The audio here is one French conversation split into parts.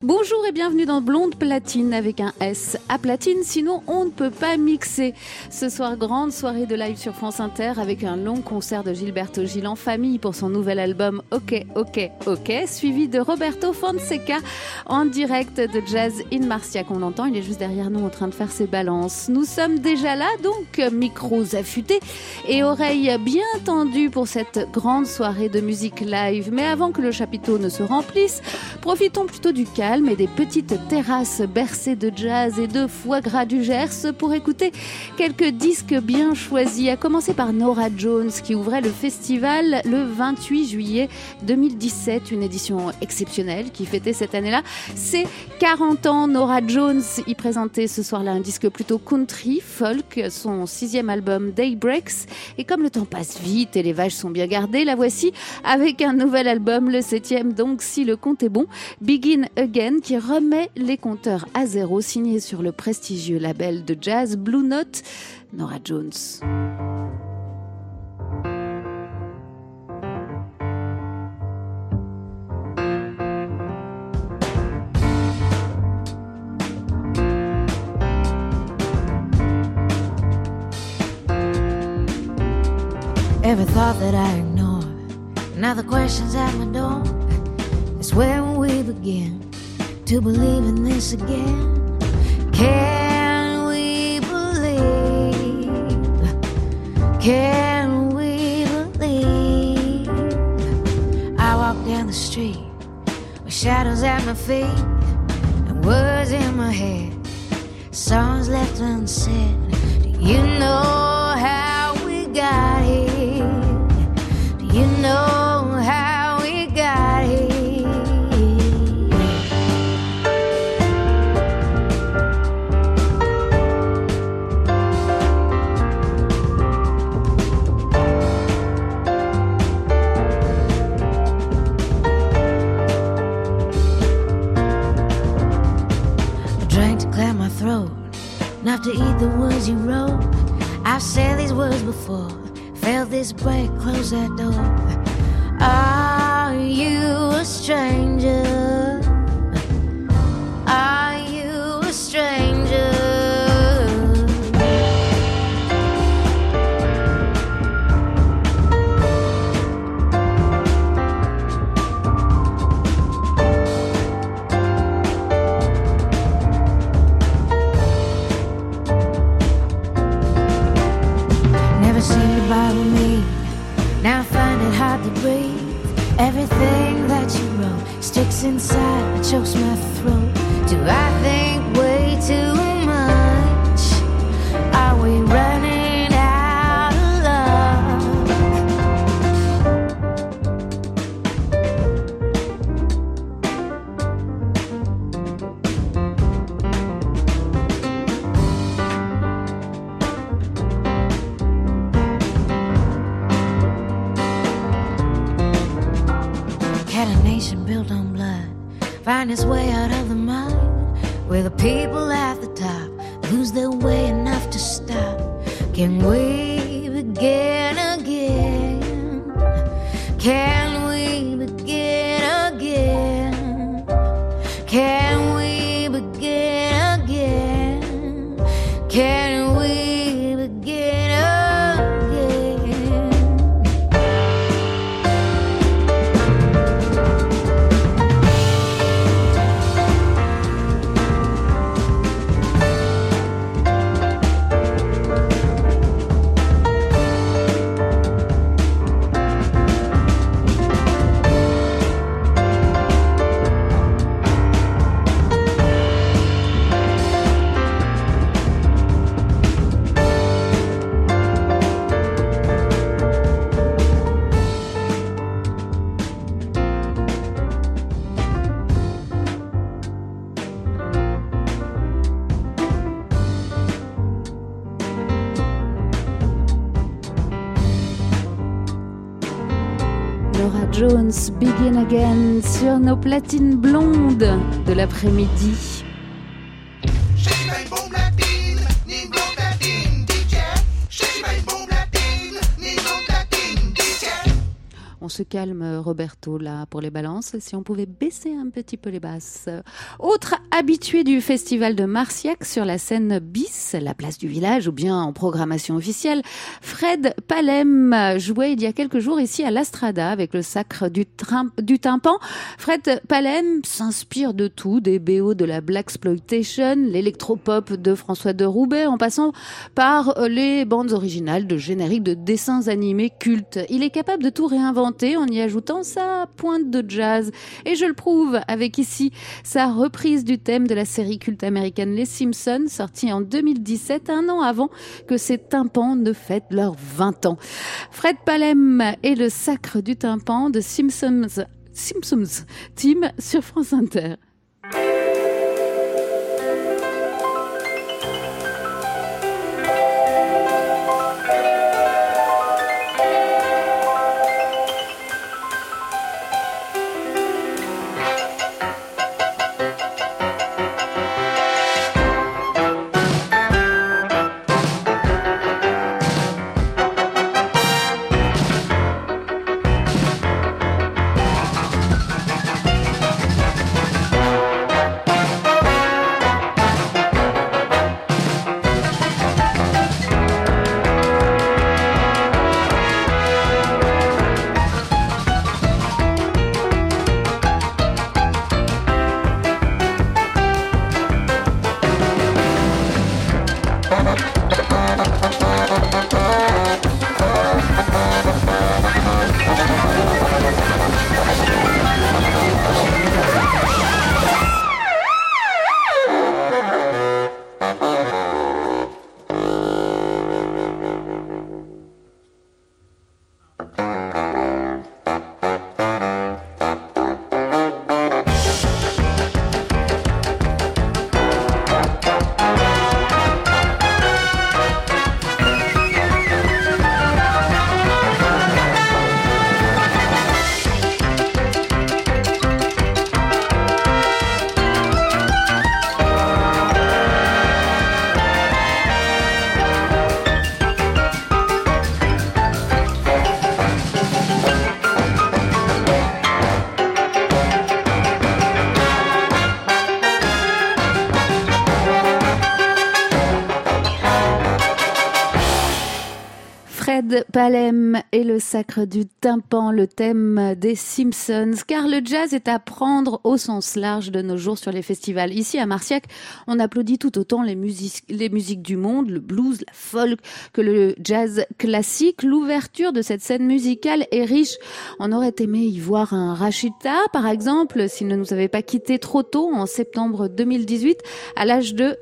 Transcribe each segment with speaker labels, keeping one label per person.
Speaker 1: Bonjour et bienvenue dans Blonde Platine avec un S à platine, sinon on ne peut pas mixer. Ce soir, grande soirée de live sur France Inter avec un long concert de Gilberto Gil en famille pour son nouvel album Ok, suivi de Roberto Fonseca en direct de Jazz in Marcia qu'on entend. Il est juste derrière nous en train de faire ses balances. Nous sommes déjà là, donc micros affûtés et oreilles bien tendues pour cette grande soirée de musique live. Mais avant que le chapiteau ne se remplisse, profitons plutôt du calme et des petites terrasses bercées de jazz et de foie gras du Gers pour écouter quelques disques bien choisis, à commencer par Norah Jones qui ouvrait le festival le 28 juillet 2017, une édition exceptionnelle qui fêtait cette année-là ses 40 ans. Norah Jones y présentait ce soir-là un disque plutôt country, folk, son 6e album Daybreaks, et comme le temps passe vite et les vaches sont bien gardées, la voici avec un nouvel album, le 7e donc si le compte est bon, Begin Again, qui remet les compteurs à zéro, signé sur le prestigieux label de jazz Blue Note, Norah Jones.
Speaker 2: Every thought that I ignore, now the questions at my door, it's where we begin to believe in this again. Can we believe? Can we believe? I walk down the street with shadows at my feet and words in my head, songs left unsaid. Do you know how we got here? Do you know how we got here? Enough to eat the words you wrote. I've said these words before, felt this break, close that door. Are you a stranger? Are you a stranger? Bother me. Now I find it hard to breathe. Everything that you wrote sticks inside, chokes my throat. Do I think way too much? Are we running out of love? Built on blood, find its way out of the mud, where the people at the top lose their way enough to stop. Can we begin again? Can we begin again? Can we begin again? Can we begin again?
Speaker 1: Norah Jones, Begin Again sur nos platines blondes de l'après-midi. On se calme, Roberto, là, pour les balances. Si on pouvait baisser un petit peu les basses. Autre habitué du festival de Marciac sur la scène bis, la place du village, ou bien en programmation officielle, Fred Palem jouait il y a quelques jours ici à l'Astrada avec le Sacre du Tympan. Fred Palem s'inspire de tout, des BO de la Blaxploitation, l'électropop de François de Roubaix, en passant par les bandes originales de génériques de dessins animés cultes. Il est capable de tout réinventer en y ajoutant sa pointe de jazz. Et je le prouve avec ici sa reprise du thème de la série culte américaine Les Simpsons, sortie en 2017, un an avant que ces tympans ne fêtent leurs 20 ans. Fred Palem et le Sacre du Tympan de Simpsons Team sur France Inter. Fred Palem et le Sacre du Tympan, le thème des Simpsons, car le jazz est à prendre au sens large de nos jours sur les festivals. Ici à Marciac, on applaudit tout autant les musiques du monde, le blues, la folk, que le jazz classique. L'ouverture de cette scène musicale est riche. On aurait aimé y voir un Rachita, par exemple, s'il ne nous avait pas quittés trop tôt en septembre 2018, à l'âge de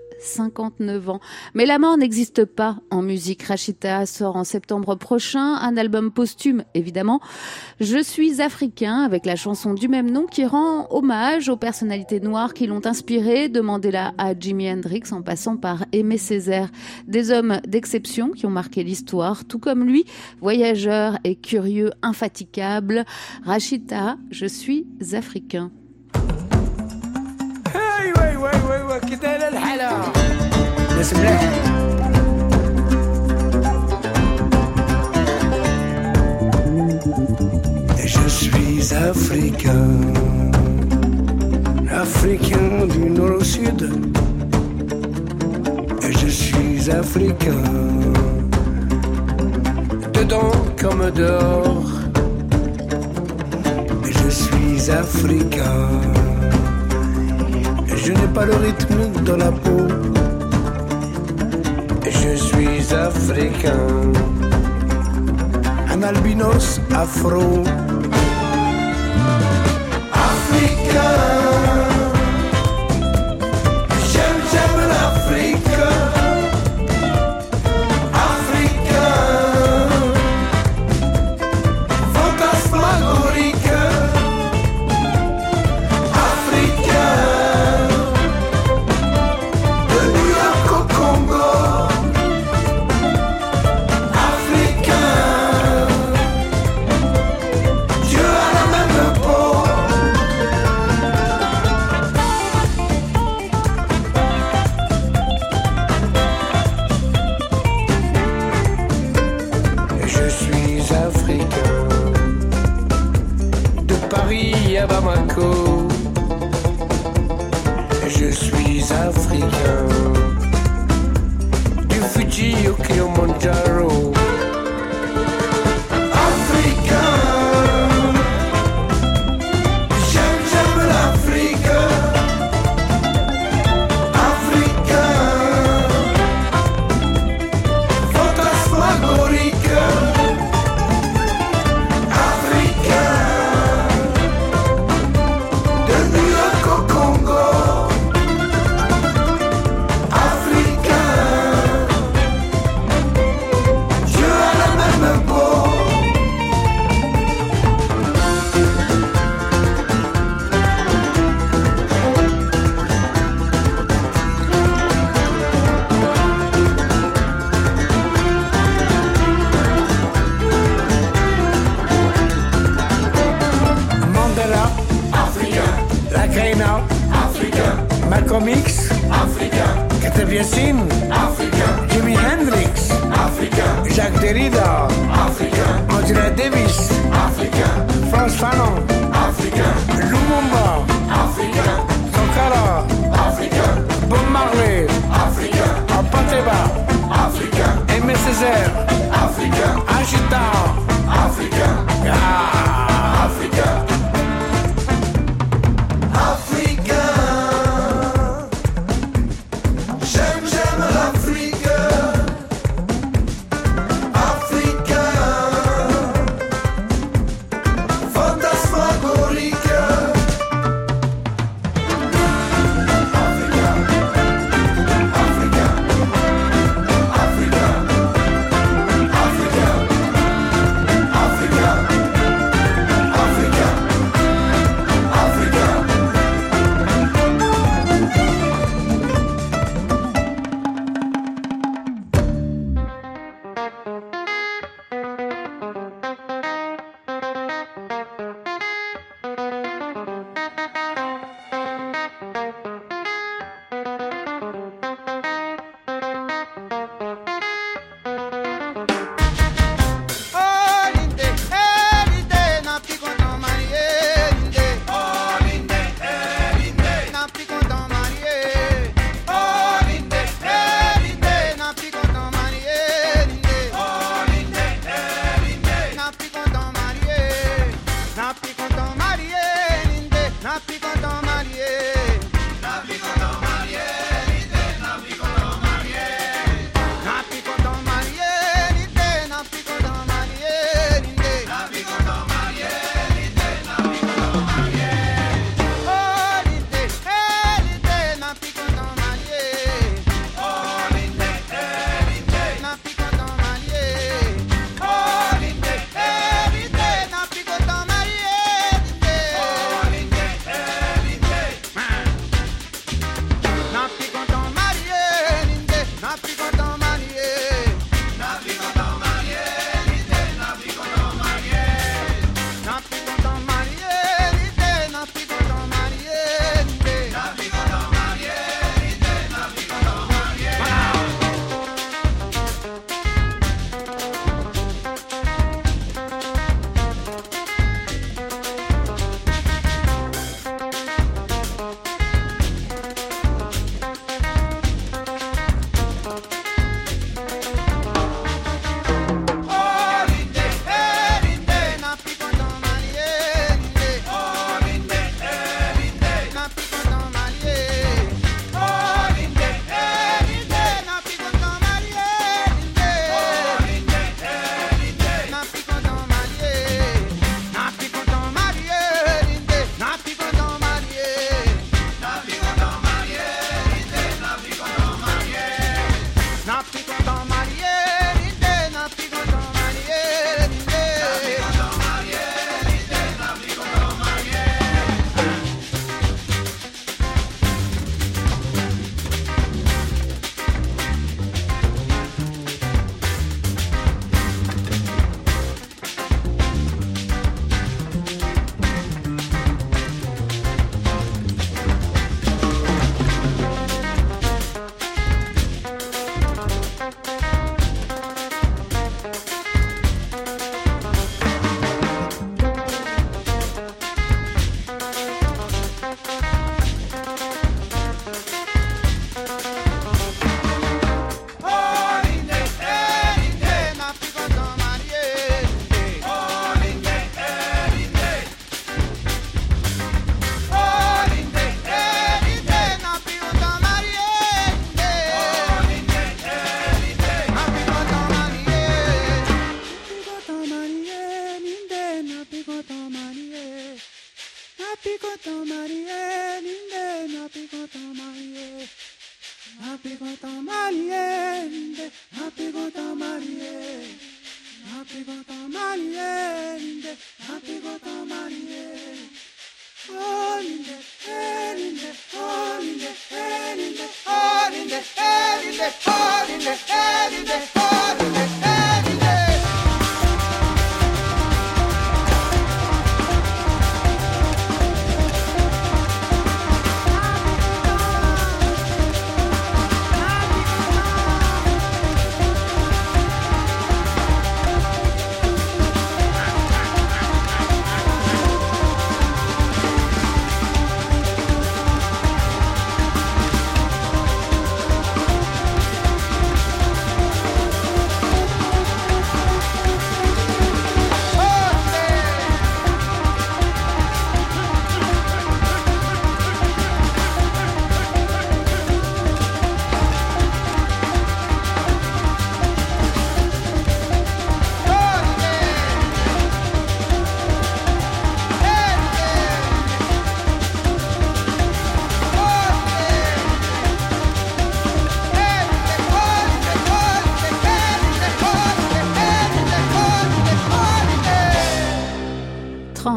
Speaker 1: 59 ans. Mais la mort n'existe pas en musique. Rachita sort en septembre prochain un album posthume, évidemment. Je suis africain, avec la chanson du même nom qui rend hommage aux personnalités noires qui l'ont inspiré, de Mandela à Jimi Hendrix en passant par Aimé Césaire. Des hommes d'exception qui ont marqué l'histoire, tout comme lui, voyageur et curieux infatigable. Rachita, je suis africain.
Speaker 3: ايوه كده للحلا ناس ملاح Je suis africain, africain du nord au sud. Je suis africain, dedans comme dehors. Je suis africain. Je n'ai pas le rythme dans la peau. Je suis africain, un albinos afro. Africain, j'aime l'Afrique. Africain, fantasmagorique. Je suis africain. Du Fuji au Kilimanjaro. Africain. J'aime l'Afrique. Africain. Fantasmagorique. Africain. De New York au Congo. Africain. Dieu a la même peau. Mandela, africain. La Greina, africain. Malcolm X, africain. Kate Biasine, africain. Jimi Hendrix, africain. Jacques Derrida, africain. Angela Davis, africain. Frantz Fanon, africain. Lumumba, africain. Sankara, africain. Bob Marley, africain. Apateba, africain. Aimé Césaire, africain. Agita, africain. Africain. Africain. J'aime l'Afrique. Africain. Fantasmagorique. Africain. Africain. Africain. Africain. Africain. Africain. Africain.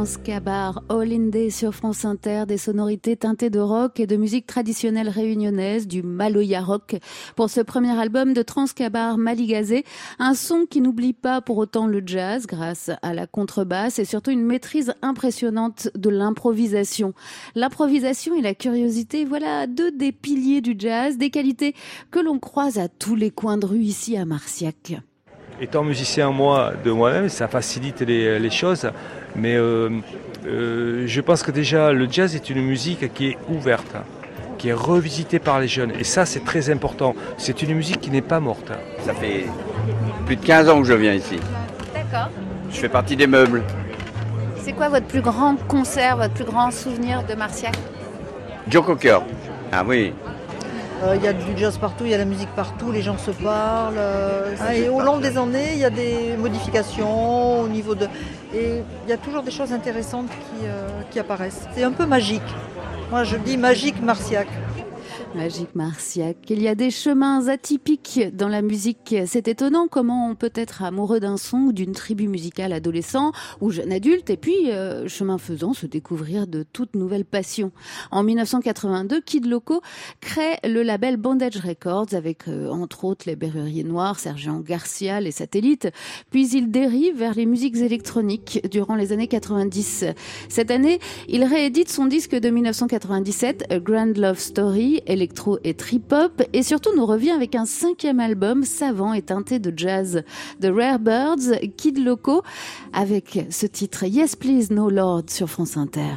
Speaker 1: Transcabar, All in Day sur France Inter, des sonorités teintées de rock et de musique traditionnelle réunionnaise, du Maloya rock, pour ce premier album de Transcabar Maligazé, un son qui n'oublie pas pour autant le jazz grâce à la contrebasse et surtout une maîtrise impressionnante de l'improvisation. L'improvisation et la curiosité, voilà deux des piliers du jazz, des qualités que l'on croise à tous les coins de rue ici à Marciac.
Speaker 4: Étant musicien moi de moi-même, ça facilite les choses, mais je pense que déjà le jazz est une musique qui est ouverte, qui est revisitée par les jeunes, et ça c'est très important. C'est une musique qui n'est pas morte.
Speaker 5: Ça fait plus de 15 ans que je viens ici.
Speaker 1: D'accord.
Speaker 5: Je fais partie des meubles.
Speaker 1: C'est quoi votre plus grand concert, votre plus grand souvenir de Marciac?
Speaker 5: Joe Cocker. Ah oui.
Speaker 6: Il y a du jazz partout, il y a la musique partout, les gens se parlent. Et au long des années, il y a des modifications au niveau de... Et il y a toujours des choses intéressantes qui apparaissent. C'est un peu magique. Moi, je dis magique Marciac.
Speaker 1: Magique Marciac. Il y a des chemins atypiques dans la musique. C'est étonnant comment on peut être amoureux d'un son ou d'une tribu musicale adolescent ou jeune adulte et puis, chemin faisant, se découvrir de toutes nouvelles passions. En 1982, Kid Loco crée le label Bondage Records avec, entre autres, les Berruriers Noirs, Sergent Garcia, les Satellites. Puis il dérive vers les musiques électroniques durant les années 90. Cette année, il réédite son disque de 1997, A Grand Love Story, électro et trip-hop, et surtout nous revient avec un 5e album savant et teinté de jazz. The Rare Birds, Kid Loco, avec ce titre Yes Please No Lord sur France Inter.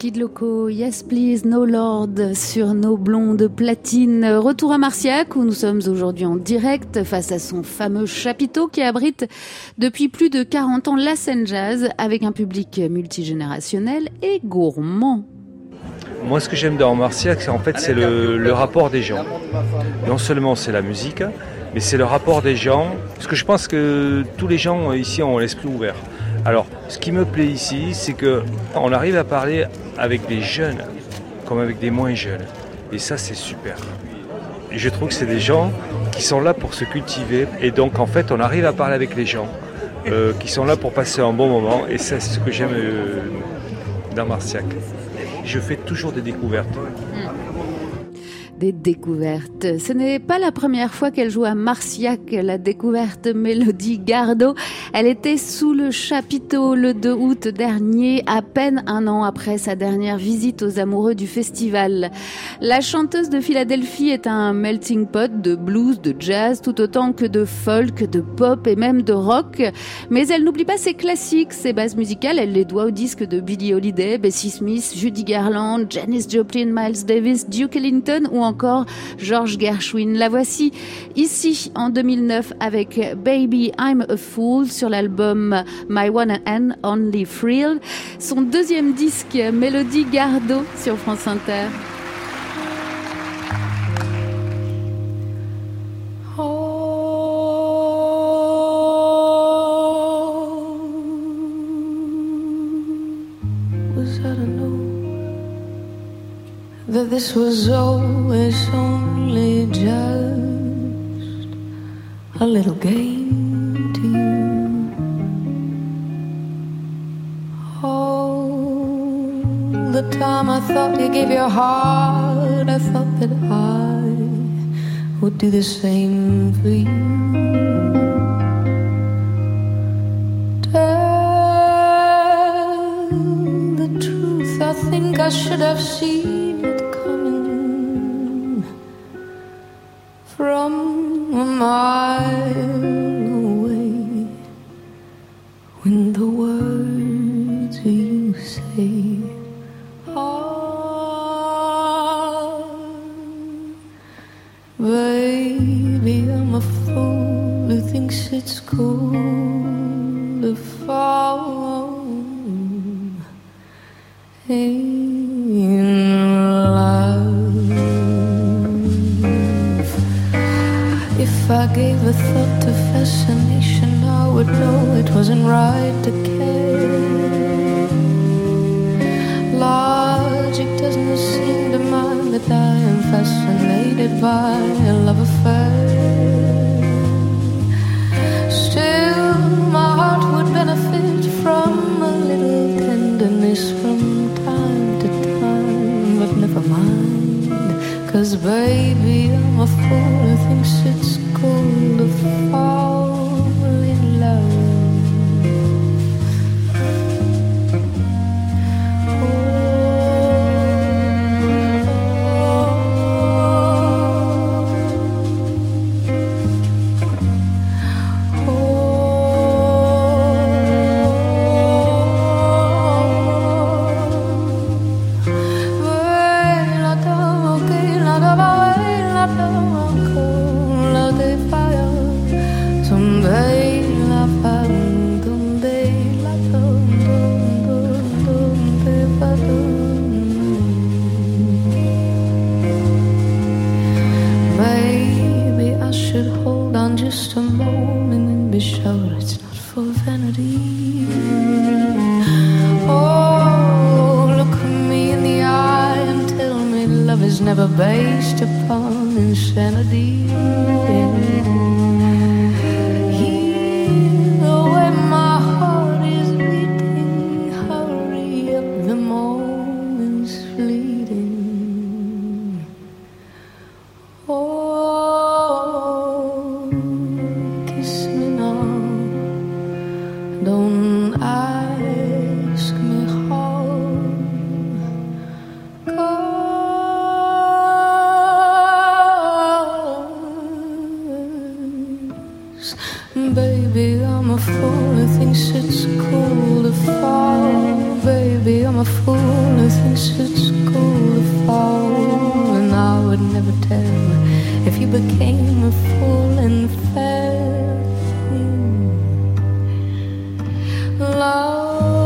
Speaker 1: Kid Loco, Yes Please, No Lord sur nos blondes platines. Retour à Marciac où nous sommes aujourd'hui en direct face à son fameux chapiteau qui abrite depuis plus de 40 ans la scène jazz avec un public multigénérationnel et gourmand.
Speaker 4: Moi, ce que j'aime dans Marciac, c'est le rapport des gens. Non seulement c'est la musique, mais c'est le rapport des gens. Parce que je pense que tous les gens ici ont l'esprit ouvert. Alors, ce qui me plaît ici, c'est qu'on arrive à parler avec des jeunes comme avec des moins jeunes. Et ça, c'est super. Et je trouve que c'est des gens qui sont là pour se cultiver. Et donc, en fait, on arrive à parler avec les gens qui sont là pour passer un bon moment. Et ça, c'est ce que j'aime dans Marciac. Je fais toujours des découvertes.
Speaker 1: Des découvertes. Ce n'est pas la première fois qu'elle joue à Marciac, la découverte Mélodie Gardot. Elle était sous le chapiteau le 2 août dernier, à peine un an après sa dernière visite aux amoureux du festival. La chanteuse de Philadelphie est un melting pot de blues, de jazz, tout autant que de folk, de pop et même de rock. Mais elle n'oublie pas ses classiques, ses bases musicales. Elle les doit aux disques de Billie Holiday, Bessie Smith, Judy Garland, Janis Joplin, Miles Davis, Duke Ellington ou encore George Gershwin. La voici ici en 2009 avec Baby I'm a Fool sur l'album My One and Only Thrill. Son deuxième disque, Mélodie Gardot sur France Inter.
Speaker 2: That this was always only just a little game to you. All the time I thought you gave your heart, I thought that I would do the same for you. Tell the truth, I think I should have seen from a mile away when the words you say are, baby, I'm a fool who thinks it's cool to fall in love. If I gave a thought to fascination, I would know it wasn't right to care. Logic doesn't seem to mind that I am fascinated by a love affair. Still, my heart would benefit from a little tenderness from time to time, but never mind, 'cause baby, I'm a fool who thinks it's cool to fall in love. Just a moment and be sure it's not for vanity. Oh, look me in the eye and tell me love is never based upon insanity. Hear the way my heart is beating, hurry up, the moment's fleeting. Oh, don't ask me how, 'cause a fool who thinks it's cool to fall, and I would never tell if you became a fool and fell in love.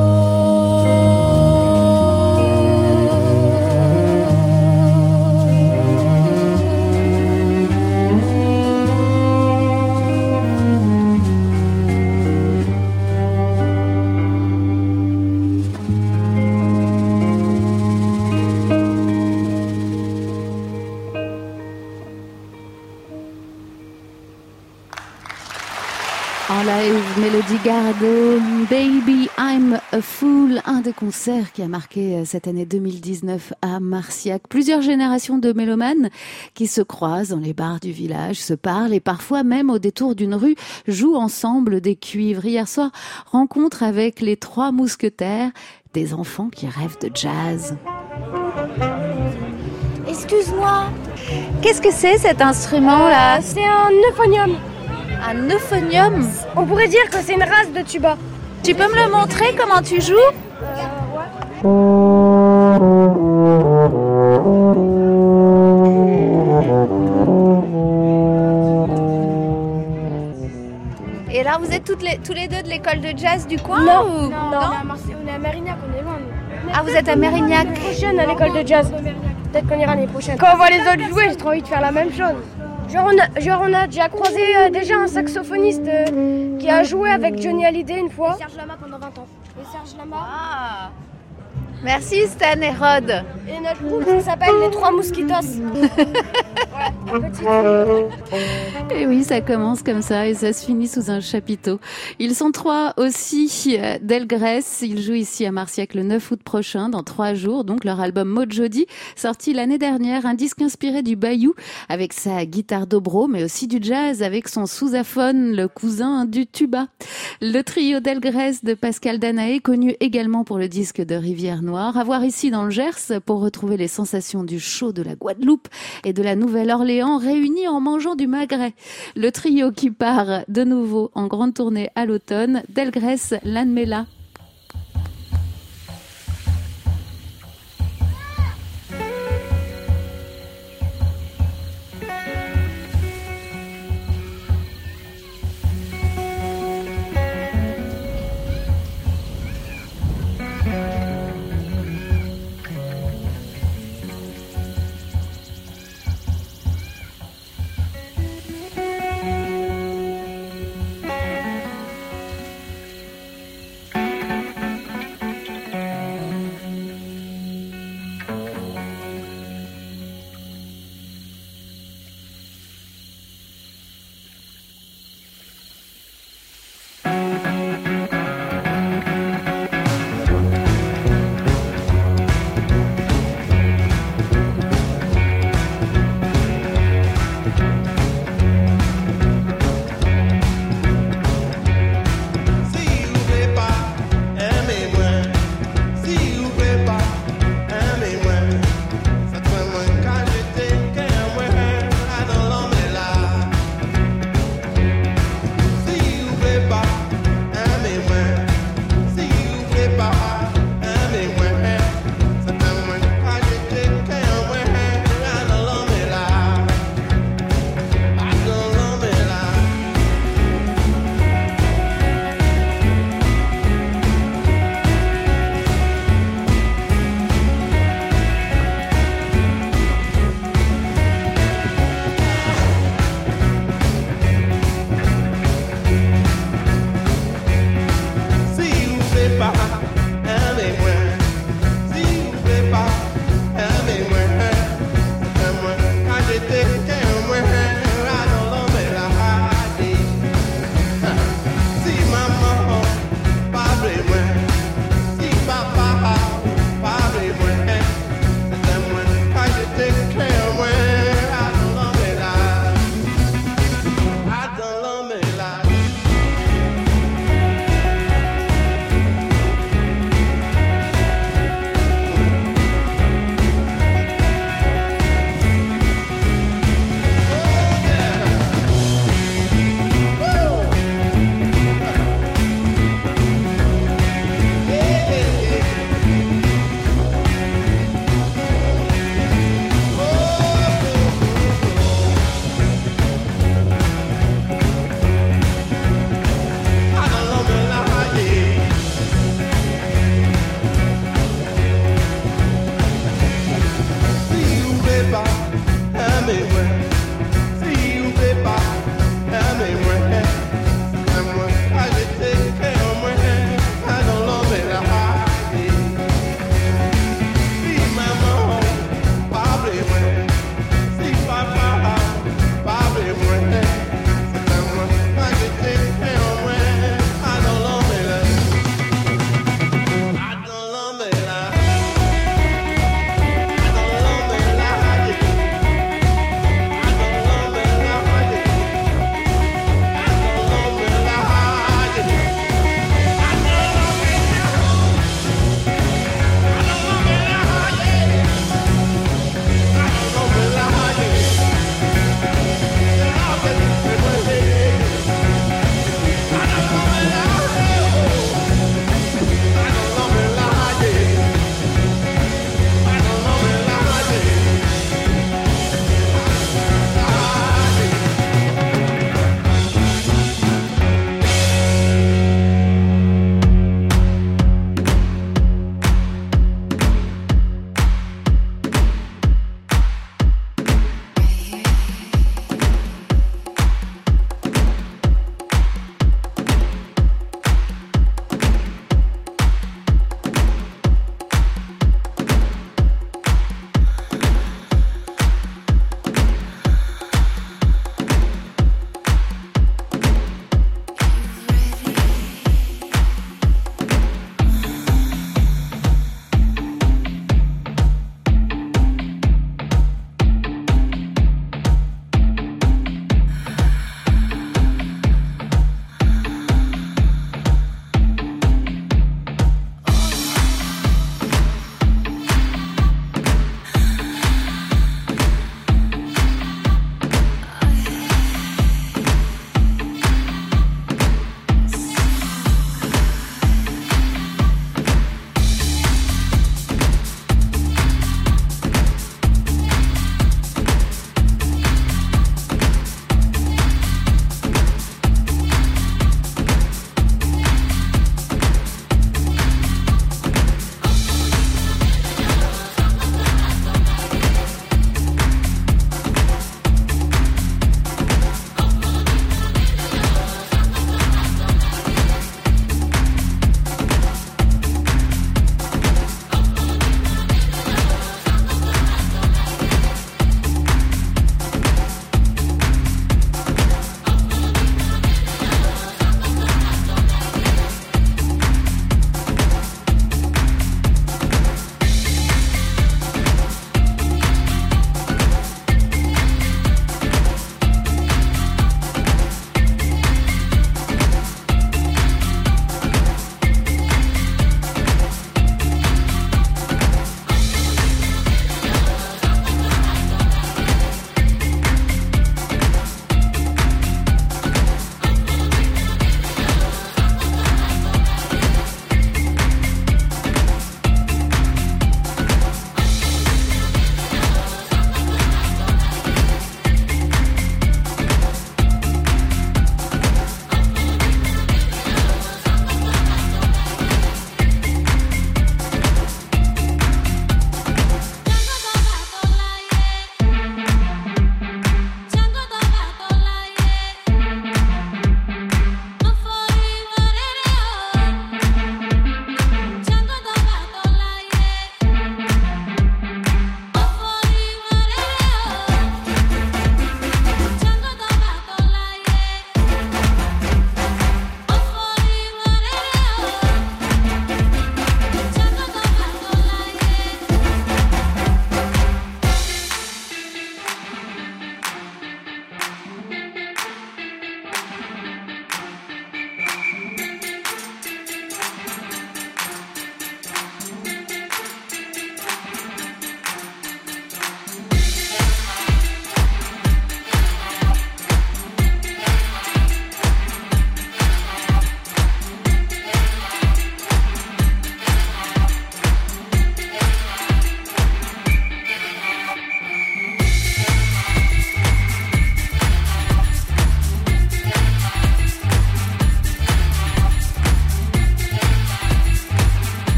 Speaker 1: En live, Mélodie Gardot, Baby I'm a Fool, un des concerts qui a marqué cette année 2019 à Marciac. Plusieurs générations de mélomanes qui se croisent dans les bars du village, se parlent et parfois même au détour d'une rue jouent ensemble des cuivres. Hier soir, rencontre avec les 3 mousquetaires, des enfants qui rêvent de jazz.
Speaker 7: Excuse-moi,
Speaker 1: Qu'est-ce que c'est cet instrument-là?
Speaker 7: c'est un euphonium.
Speaker 1: Un euphonium?
Speaker 7: On pourrait dire que c'est une race de tuba.
Speaker 1: Tu peux me le montrer comment tu joues? Et là, vous êtes tous les deux de l'école de jazz du coin?
Speaker 7: Non,
Speaker 1: ou...
Speaker 7: on est à Mérignac, on est loin. Nous.
Speaker 1: Ah, vous êtes à Mérignac?
Speaker 7: L'année prochaine à l'école de jazz. Peut-être qu'on ira l'année prochaine. Quand on voit les autres jouer, j'ai trop envie de faire la même chose. Genre on a déjà croisé déjà un saxophoniste qui a joué avec Johnny Hallyday une fois. Et Serge Lama pendant 20 ans. Et Serge Lama.
Speaker 1: Ah. Merci Stan et Rod.
Speaker 7: Et notre groupe, ça s'appelle les 3 Mosquitos.
Speaker 1: Et oui, ça commence comme ça et ça se finit sous un chapiteau. Ils sont 3 aussi d'Elgrès. Ils jouent ici à Marciac le 9 août prochain, dans 3 jours. Donc leur album Mojodi, sorti l'année dernière, un disque inspiré du bayou avec sa guitare dobro, mais aussi du jazz avec son sousaphone, le cousin du tuba. Le trio d'Elgrès de Pascal Danaé, connu également pour le disque de Rivière Noire, à voir ici dans le Gers pour retrouver les sensations du chaud de la Guadeloupe et de la Nouvelle-Orléans réunis en mangeant du magret. Le trio qui part de nouveau en grande tournée à l'automne, d'Elgrès, Lanmela.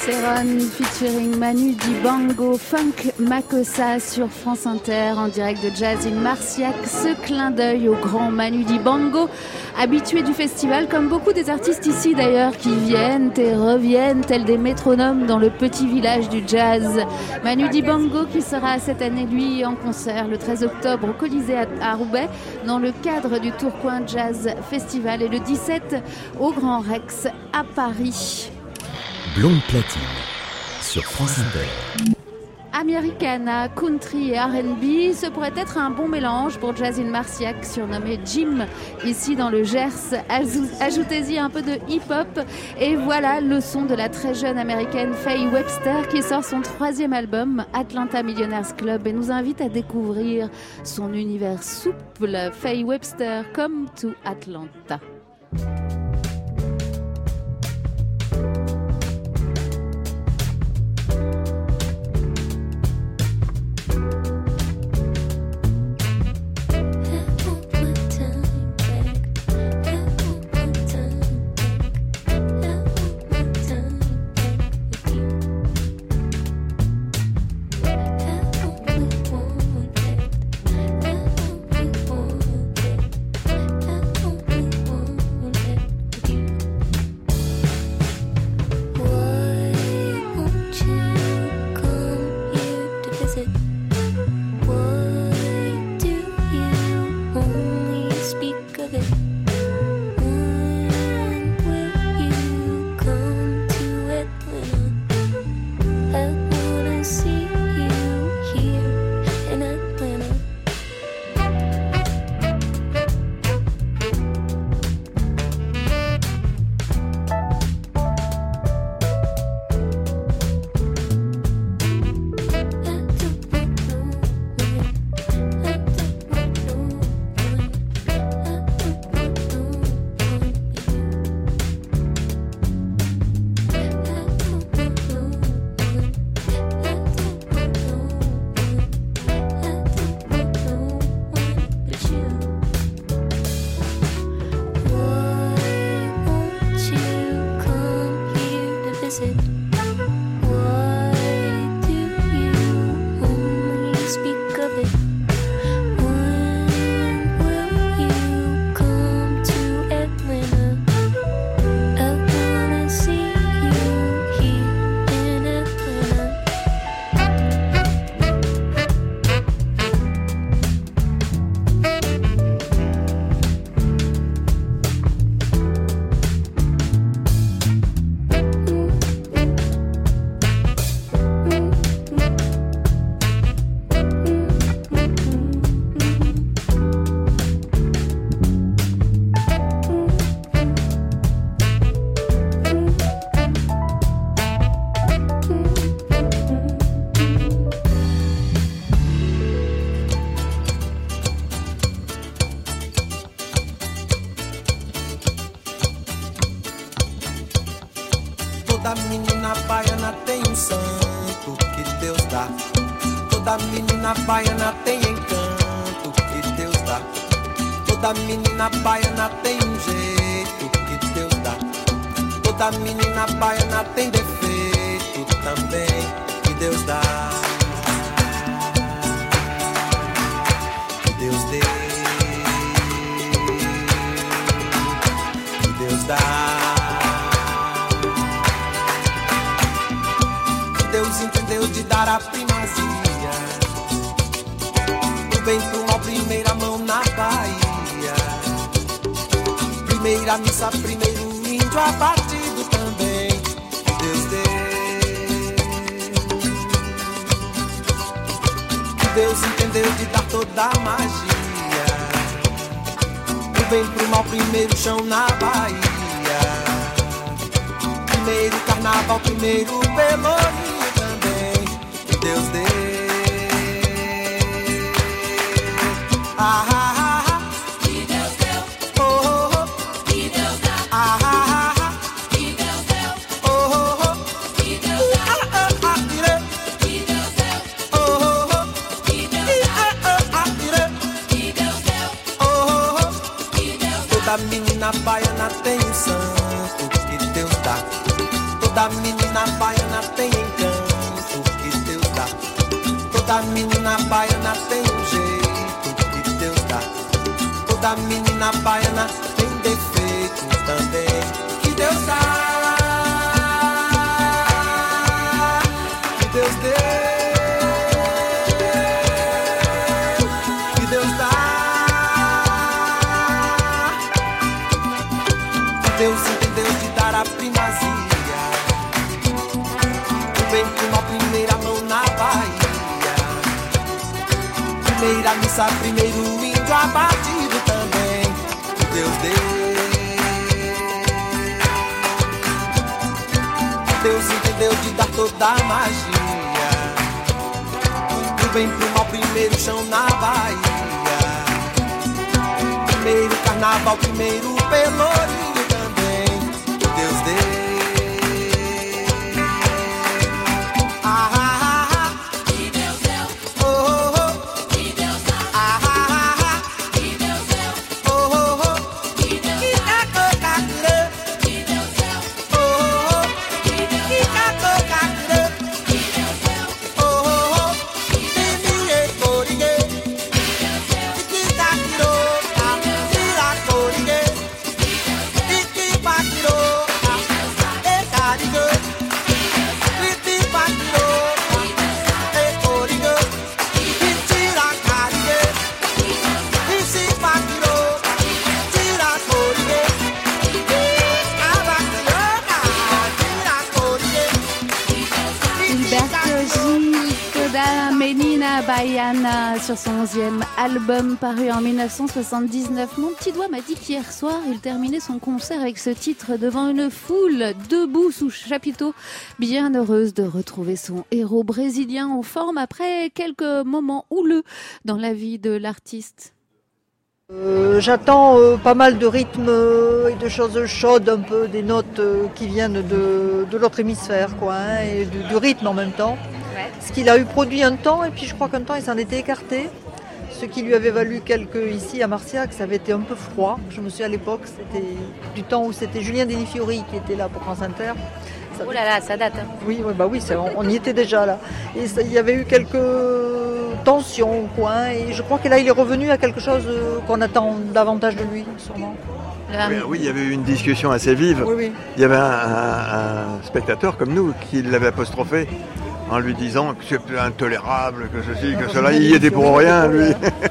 Speaker 1: Céron featuring Manu Dibango, Funk Makossa sur France Inter en direct de Jazz in Marciac. Ce clin d'œil au grand Manu Dibango, habitué du festival comme beaucoup des artistes ici d'ailleurs qui viennent et reviennent tels des métronomes dans le petit village du jazz. Manu Dibango qui sera cette année lui en concert le 13 octobre au Colisée à Roubaix dans le cadre du Tourcoing Jazz Festival et le 17 au Grand Rex à Paris.
Speaker 8: Blonde Platine sur France Inter.
Speaker 1: Americana, country et R&B, ce pourrait être un bon mélange pour Jazz in Marciac, surnommé Jim, ici dans le Gers. Ajoutez-y un peu de hip-hop et voilà le son de la très jeune américaine Faye Webster qui sort son 3e album, Atlanta Millionaires Club, et nous invite à découvrir son univers souple. Faye Webster, Come to Atlanta.
Speaker 9: Toda menina baiana tem um santo que Deus dá. Toda menina baiana tem encanto que Deus dá. Toda menina baiana tem um jeito que Deus dá. Toda menina baiana tem defeito também que Deus dá. Que Deus dê. Que Deus dá. Deus entendeu de dar a primazia. Do bem pro mal, primeira mão na Bahia. Primeira missa, primeiro índio abatido também. Que Deus dê. Que Deus entendeu de dar toda a magia. Do bem pro mal, primeiro chão na Bahia. Primeiro carnaval, primeiro Pelourinho. Deus dê. Ah, ah, ah. Que Deus deu. Oh, oh, oh. Que Deus dá. Ah, ah, ah. Que Deus deu. Oh, oh, oh. Que Deus dá. Ah, ah, ah. Que Deus deu. Oh, oh, oh. Que Deus dá. Ah, ah, ah. Que Deus deu. Oh, oh, oh. Que Deus dá. Toda menina baiana tem um santo que Deus dá. Toda menina baiana tem encanto que Deus dá. Toda menina baiana tem um jeito que Deus dá. Toda menina baiana tem defeitos também que Deus dá. Que Deus deu. Que Deus dá. Que Deus entendeu de dar a primazia. Vem com a primeira mão na Bahia. Primeira missa, primeiro índio abatido também que Deus deu. Deus entendeu de dar toda a magia. Do bem pro mal, primeiro chão na Bahia. Primeiro carnaval, primeiro pelourinho também que Deus deu.
Speaker 1: Baiana sur son 11e album paru en 1979. Mon petit doigt m'a dit qu'hier soir, il terminait son concert avec ce titre devant une foule debout sous chapiteau, bien heureuse de retrouver son héros brésilien en forme après quelques moments houleux dans la vie de l'artiste.
Speaker 6: J'attends pas mal de rythmes et de choses chaudes, un peu des notes qui viennent de l'autre hémisphère, quoi, hein, et du rythme en même temps. Ouais. Ce qu'il a eu produit un temps, et puis je crois qu'un temps il s'en était écarté. Ce qui lui avait valu ici à Marciac, ça avait été un peu froid. Je me souviens à l'époque, c'était du temps où c'était Julien Denis-Fiori qui était là pour France Inter.
Speaker 1: Oh là là, ça date. Hein.
Speaker 6: Oui, on y était déjà là. Et il y avait eu quelques tensions au coin, et je crois que là il est revenu à quelque chose qu'on attend davantage de lui, sûrement.
Speaker 10: Oui, il y avait eu une discussion assez vive.
Speaker 6: Oui.
Speaker 10: Il y avait un spectateur comme nous qui l'avait apostrophé en lui disant que c'est intolérable, que ceci, que cela. Il y était pour rien, lui.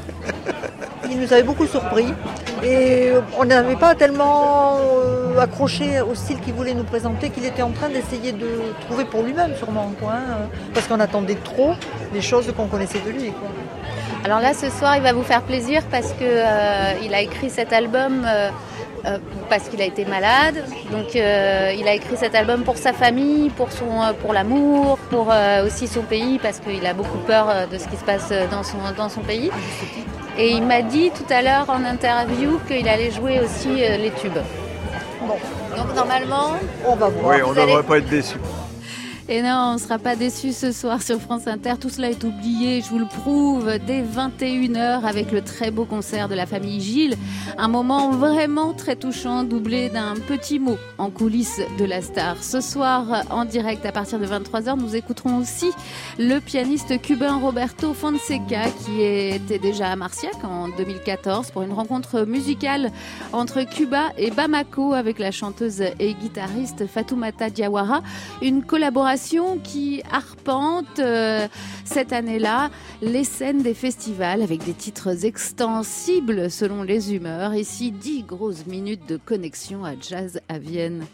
Speaker 6: Il nous avait beaucoup surpris et on n'avait pas tellement accroché au style qu'il voulait nous présenter, qu'il était en train d'essayer de trouver pour lui-même sûrement, quoi, hein, parce qu'on attendait trop des choses qu'on connaissait de lui, quoi.
Speaker 1: Alors là, ce soir, il va vous faire plaisir parce qu'il a écrit cet album parce qu'il a été malade. Donc il a écrit cet album pour sa famille, pour l'amour, pour aussi son pays, parce qu'il a beaucoup peur de ce qui se passe dans son pays. Et il m'a dit tout à l'heure en interview qu'il allait jouer aussi les tubes. Bon. Donc normalement,
Speaker 6: on va voir.
Speaker 10: Oui, on ne devrait pas être déçus.
Speaker 1: Et non, on ne sera pas déçus ce soir sur France Inter. Tout cela est oublié, je vous le prouve, dès 21h avec le très beau concert de la famille Gilles. Un moment vraiment très touchant, doublé d'un petit mot en coulisses de la star. Ce soir, en direct à partir de 23h, nous écouterons aussi le pianiste cubain Roberto Fonseca qui était déjà à Marciac en 2014 pour une rencontre musicale entre Cuba et Bamako avec la chanteuse et guitariste Fatoumata Diawara. Une collaboration qui arpente cette année-là les scènes des festivals avec des titres extensibles selon les humeurs. Ici, 10 grosses minutes de connexion à Jazz à Vienne.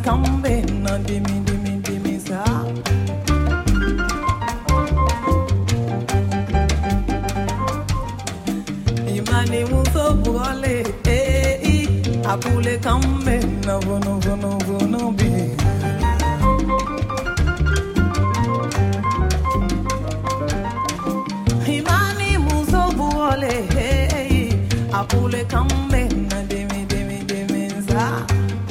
Speaker 11: kambe na dimi dimi dimi sa. Imani muso buale apule kambe na vono vono vono bi. Imani muso buale apule kambe na demi demi demi sa.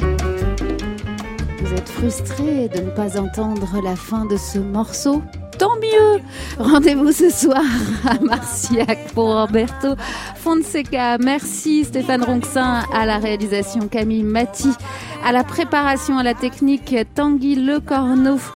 Speaker 1: Vous êtes frustré de ne pas entendre la fin de ce morceau? Tant mieux! Rendez-vous ce soir à Marciac pour Roberto Fonseca. Merci Stéphane Ronxin à la réalisation, Camille Maty à la préparation, à la technique, Tanguy Lecorneau.